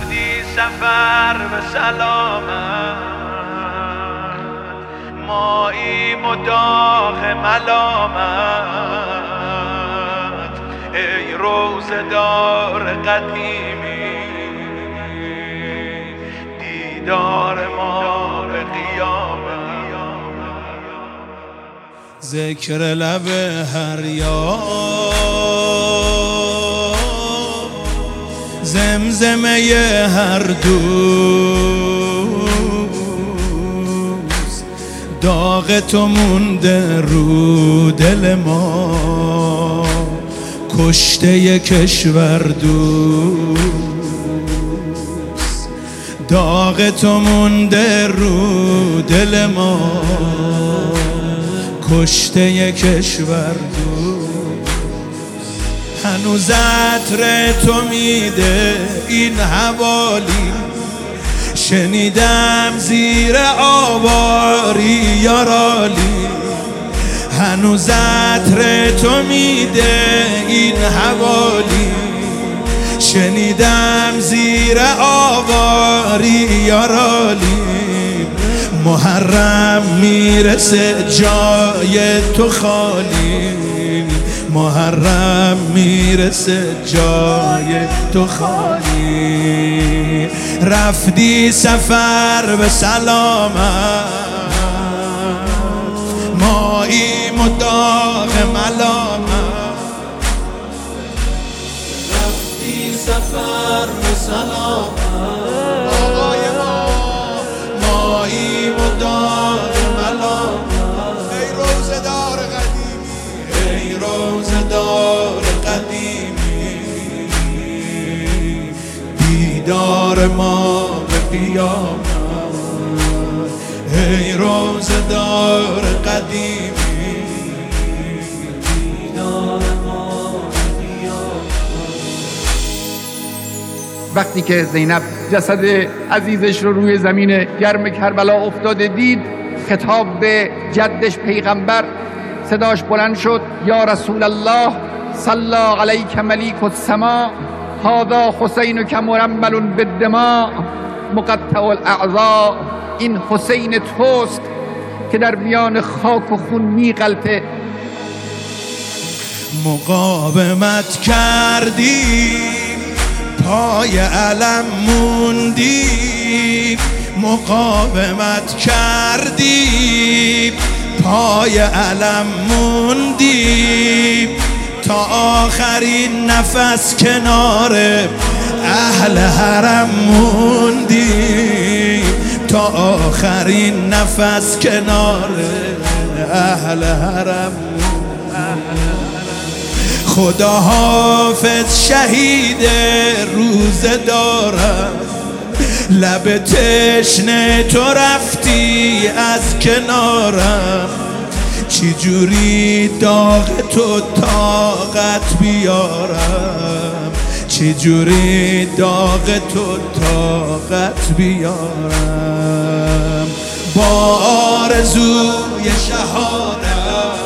رفتی سفر به سلامت، ماییم و داغ ملامت. ای روزه‌دار قدیمی، دیدار ما به قیامت. ذکر لب هر یار، زمزمه هر دوست، داغ تو مونده رو دل ما، کشته کشور دوست. داغ تو مونده رو دل ما، کشته کشور دوست. هنوز عطر تو میده این حوالی، شنیدم زیر آواری یارالی. هنوز عطر تو میده این حوالی، شنیدم زیر آواری یارالی. محرم میرسه جای تو خالی، محرم میرسه جای تو خالی. رفتی سفر به سلامت، ماییم و داغ ملامت. رفتی سفر به سلامت، آقای ما ماییم و داغ ملامت. ای روزه‌دار قدیمی، ای روزه‌دار قدیمی، دیدار ما به قیامت. ای روزه‌دار قدیمی، دیدار ما به قیامت. وقتی که زینب جسد عزیزش رو روی زمین گرم کربلا افتاده دید، خطاب به جدش پیغمبر صداش بلند شد: یا رسول الله، صلی علیک ملیک السما، هذا حسینک مرمل بالدماء مقطع الاعضاء. این حسین توست که در میان خاک و خون میغلطه. مقاومت کردی، پای علم موندی. مقاومت کردی، پای علم موندی. تا آخرین نفس کنار اهل حرم موندی. تا آخرین نفس کنار اهل حرم. خدا حافظ شهید روزه دارم، لب تشنه تو رفتی از کنارم. چی جوری داغ تو طاقت بیارم، چی جوری داغ تو طاقت بیارم. با آرزوی شهادت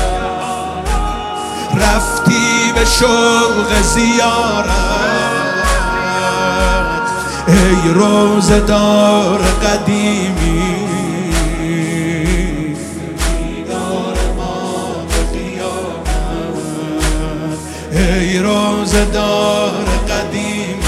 رفتی به شوق زیارت. ای روزه‌دار قدیمی، دیدار ما به قیامت. ای روزه‌دار قدیمی.